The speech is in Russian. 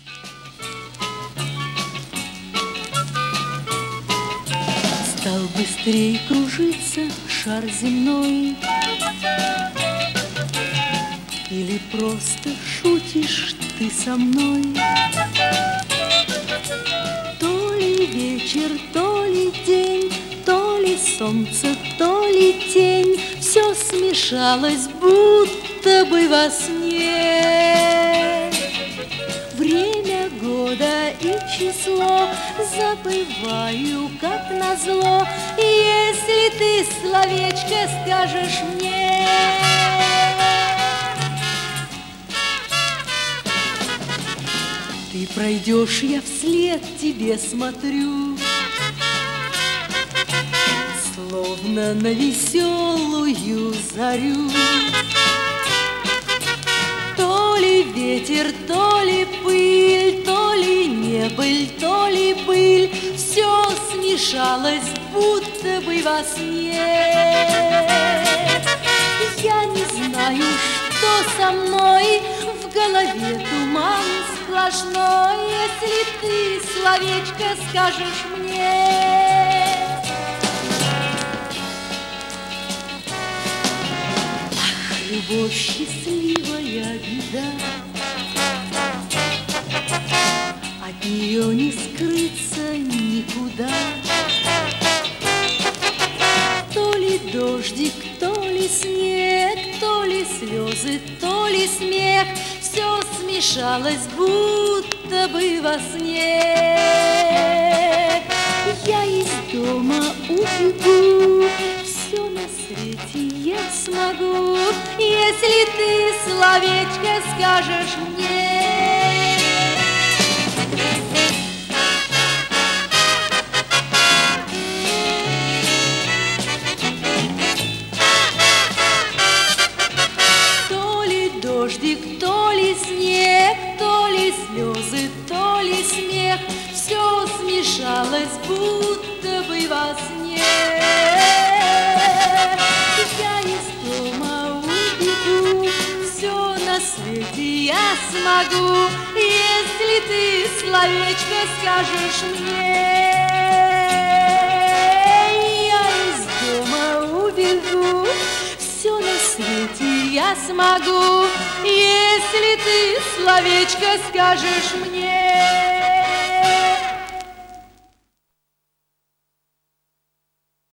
Стал быстрее кружиться шар земной, или просто шутишь ты со мной? То ли вечер, то ли день, то ли солнце, то ли тень, все смешалось, будто бы во сне. Время года и число забываю, как назло, если ты словечко скажешь мне. Ты пройдешь, я вслед тебе смотрю, словно на веселую зарю. То ли ветер, то ли пыль, то ли небыль, то ли быль, все смешалось, будто бы во сне. Я не знаю, что со мной, в голове туман сплошной, если ты словечко скажешь мне. Ах, любовь, счастливая беда, от нее не скрыться никуда. То ли дождик, то ли снег, то ли слезы, то ли смех, все смешалось, будто бы во сне. Я из дома убегу, все на свете я смогу, если ты словечко скажешь мне. То ли дождик, то ли снег, то ли слезы, то ли смех, все смешалось, будто бы во сне. Я из дома убегу, все на свете я смогу, если ты словечко скажешь мне. Я из дома убегу, все на свете я смогу, если ты словечко скажешь мне.